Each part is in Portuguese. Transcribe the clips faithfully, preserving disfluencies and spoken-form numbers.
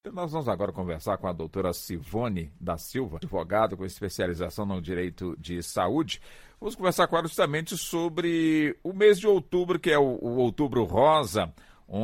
Nós vamos agora conversar com a doutora Sivone da Silva, advogada com especialização no direito de saúde. Vamos conversar com ela justamente sobre o mês de outubro, que é o, o Outubro Rosa,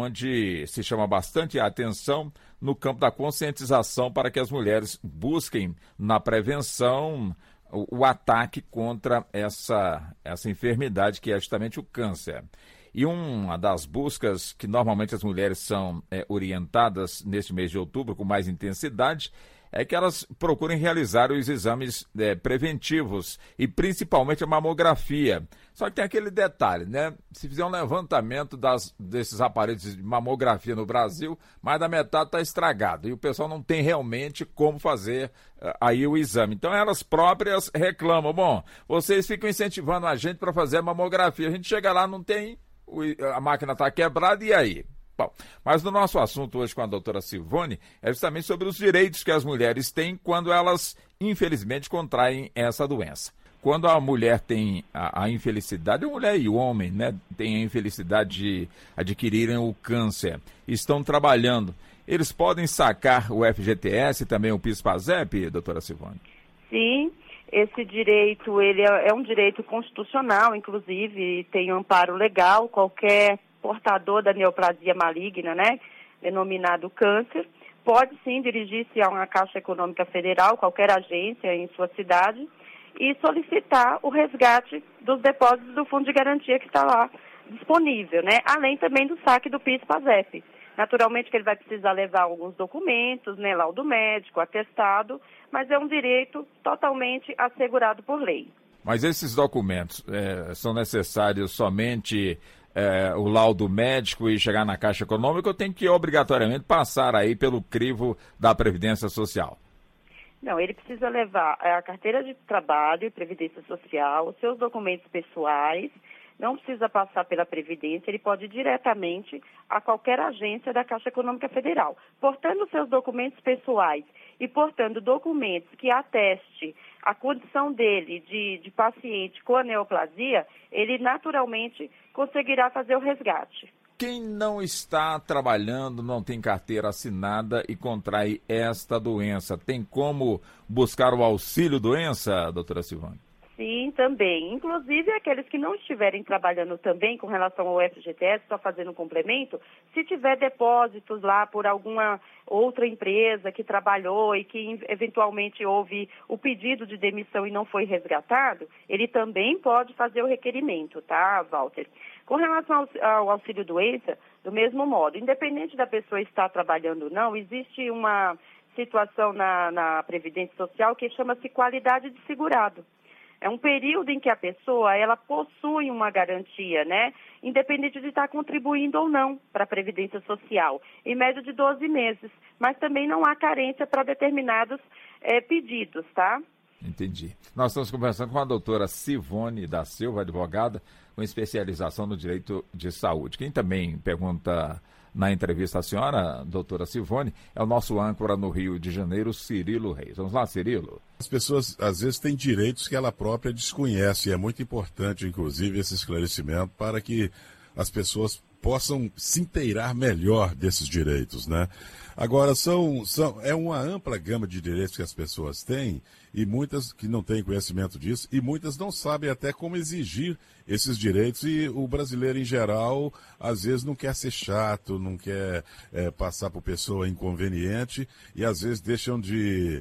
onde se chama bastante a atenção no campo da conscientização para que as mulheres busquem na prevenção o, o ataque contra essa, essa enfermidade que é justamente o câncer. E uma das buscas que normalmente as mulheres são é, orientadas neste mês de outubro com mais intensidade é que elas procurem realizar os exames é, preventivos e principalmente a mamografia. Só que tem aquele detalhe, né? Se fizer um levantamento das, desses aparelhos de mamografia no Brasil, mais da metade está estragado e o pessoal não tem realmente como fazer uh, aí o exame. Então elas próprias reclamam, bom, vocês ficam incentivando a gente para fazer a mamografia, a gente chega lá, não tem, a máquina está quebrada, e aí? Bom, mas no nosso assunto hoje com a doutora Sivone é justamente sobre os direitos que as mulheres têm quando elas, infelizmente, contraem essa doença. Quando a mulher tem a, a infelicidade, a mulher e o homem, né, tem a infelicidade de adquirirem o câncer, estão trabalhando, eles podem sacar o F G T S e também o PIS/PASEP, doutora Sivone? Sim. Esse direito, ele é, é um direito constitucional, inclusive, tem amparo legal. Qualquer portador da neoplasia maligna, né, denominado câncer, pode sim dirigir-se a uma Caixa Econômica Federal, qualquer agência em sua cidade, e solicitar o resgate dos depósitos do Fundo de Garantia que está lá disponível, né, além também do saque do PIS/PASEP. Naturalmente que ele vai precisar levar alguns documentos, né, laudo médico, atestado, mas é um direito totalmente assegurado por lei. Mas esses documentos é, são necessários somente é, o laudo médico e chegar na Caixa Econômica, ou tem que obrigatoriamente passar aí pelo crivo da Previdência Social? Não, ele precisa levar a carteira de trabalho e Previdência Social, os seus documentos pessoais. Não precisa passar pela Previdência, ele pode ir diretamente a qualquer agência da Caixa Econômica Federal. Portando seus documentos pessoais e portando documentos que ateste a condição dele de, de paciente com a neoplasia, ele naturalmente conseguirá fazer o resgate. Quem não está trabalhando, não tem carteira assinada e contrai esta doença, tem como buscar o auxílio doença, doutora Sivone? Sim, também. Inclusive, aqueles que não estiverem trabalhando também com relação ao F G T S, só fazendo um complemento, se tiver depósitos lá por alguma outra empresa que trabalhou e que eventualmente houve o pedido de demissão e não foi resgatado, ele também pode fazer o requerimento, tá, Walter? Com relação ao auxílio-doença, do mesmo modo, independente da pessoa estar trabalhando ou não, existe uma situação na, na Previdência Social que chama-se qualidade de segurado. É um período em que a pessoa, ela possui uma garantia, né? Independente de estar contribuindo ou não para a Previdência Social, em média de doze meses. Mas também não há carência para determinados é, pedidos, tá? Entendi. Nós estamos conversando com a doutora Sivone da Silva, advogada com especialização no direito de saúde. Quem também pergunta na entrevista à senhora, doutora Sivone, é o nosso âncora no Rio de Janeiro, Cirilo Reis. Vamos lá, Cirilo. As pessoas, às vezes, têm direitos que ela própria desconhece, e é muito importante, inclusive, esse esclarecimento para que as pessoas possam se inteirar melhor desses direitos, né? Agora, são, são, é uma ampla gama de direitos que as pessoas têm, e muitas que não têm conhecimento disso, e muitas não sabem até como exigir esses direitos, e o brasileiro, em geral, às vezes não quer ser chato, não quer é, passar por pessoa inconveniente, e às vezes deixam de,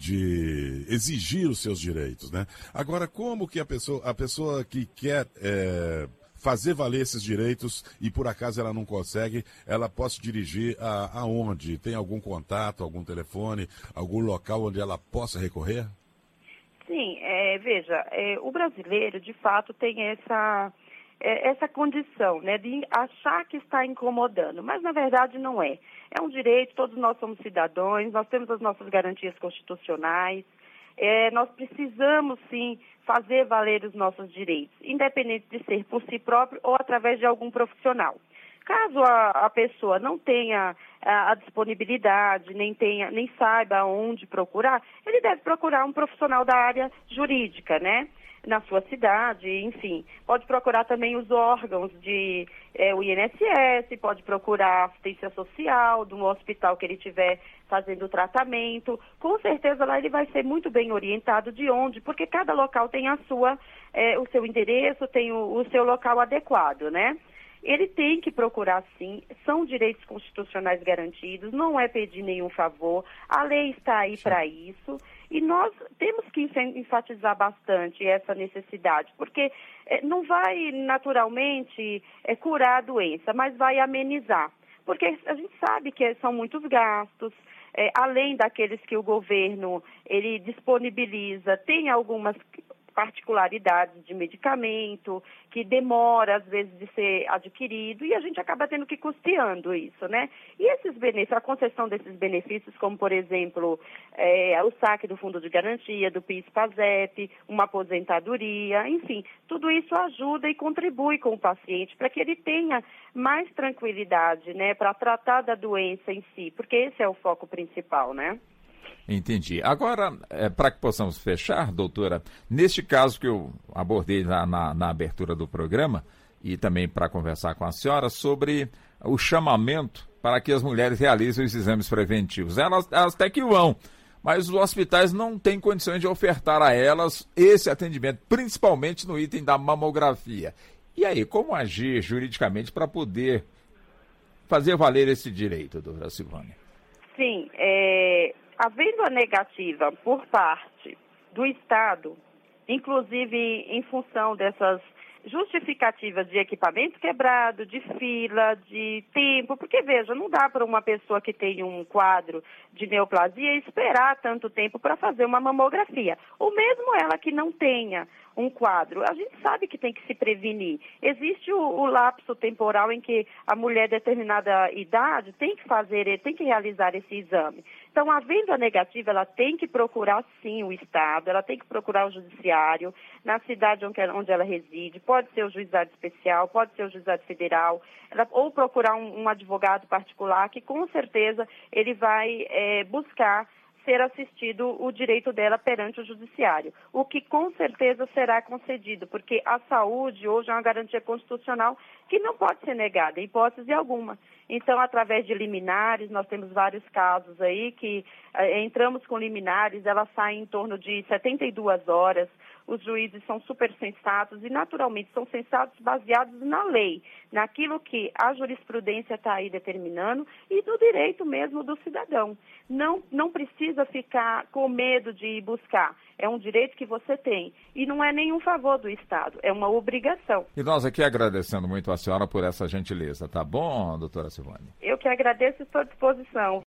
de exigir os seus direitos, né? Agora, como que a pessoa, a pessoa que quer... É, fazer valer esses direitos e por acaso ela não consegue, ela pode se dirigir a, aonde? Tem algum contato, algum telefone, algum local onde ela possa recorrer? Sim, é, veja, é, o brasileiro de fato tem essa, é, essa condição, né, de achar que está incomodando, mas na verdade não é. É um direito, todos nós somos cidadãos, nós temos as nossas garantias constitucionais. É, nós precisamos, sim, fazer valer os nossos direitos, independente de ser por si próprio ou através de algum profissional. Caso a, a pessoa não tenha a, a disponibilidade, nem, tenha, nem saiba onde procurar, ele deve procurar um profissional da área jurídica, né? na sua cidade, enfim. Pode procurar também os órgãos de é, o I N S S, pode procurar assistência social do hospital que ele estiver fazendo o tratamento. Com certeza lá ele vai ser muito bem orientado de onde, porque cada local tem a sua, é, o seu endereço, tem o, o seu local adequado, né? Ele tem que procurar, sim, são direitos constitucionais garantidos, não é pedir nenhum favor, a lei está aí para isso, e nós temos que enfatizar bastante essa necessidade, porque é, não vai naturalmente é, curar a doença, mas vai amenizar, porque a gente sabe que são muitos gastos, é, além daqueles que o governo ele disponibiliza, tem algumas particularidades de medicamento, que demora, às vezes, de ser adquirido, e a gente acaba tendo que custeando isso, né? E esses benefícios, a concessão desses benefícios, como, por exemplo, é, o saque do Fundo de Garantia, do PIS-PASEP, uma aposentadoria, enfim, tudo isso ajuda e contribui com o paciente para que ele tenha mais tranquilidade, né, para tratar da doença em si, porque esse é o foco principal, né? Entendi. Agora, é, para que possamos fechar, doutora, neste caso que eu abordei na, na, na abertura do programa, e também para conversar com a senhora, sobre o chamamento para que as mulheres realizem os exames preventivos. Elas, elas até que vão, mas os hospitais não têm condições de ofertar a elas esse atendimento, principalmente no item da mamografia. E aí, como agir juridicamente para poder fazer valer esse direito, doutora Silvânia? Sim, é... havendo a negativa por parte do Estado, inclusive em função dessas justificativas de equipamento quebrado, de fila, de tempo, porque, veja, não dá para uma pessoa que tem um quadro de neoplasia esperar tanto tempo para fazer uma mamografia. Ou mesmo ela que não tenha um quadro, a gente sabe que tem que se prevenir. Existe o, o lapso temporal em que a mulher de determinada idade tem que fazer, tem que realizar esse exame. Então, havendo a negativa, ela tem que procurar, sim, o Estado, ela tem que procurar o Judiciário, na cidade onde ela, onde ela reside, pode ser o Juizado Especial, pode ser o Juizado Federal, ela, ou procurar um, um advogado particular, que com certeza ele vai é, buscar ser assistido o direito dela perante o judiciário, o que com certeza será concedido, porque a saúde hoje é uma garantia constitucional que não pode ser negada, em hipótese alguma. Então, através de liminares, nós temos vários casos aí que eh, entramos com liminares, elas saem em torno de setenta e duas horas, os juízes são super sensatos e, naturalmente, são sensatos baseados na lei, naquilo que a jurisprudência está aí determinando e do direito mesmo do cidadão. Não, não precisa ficar com medo de ir buscar. É um direito que você tem. E não é nenhum favor do Estado, é uma obrigação. E nós aqui agradecendo muito a senhora por essa gentileza, tá bom, doutora Silvânia? Eu que agradeço e estou à disposição.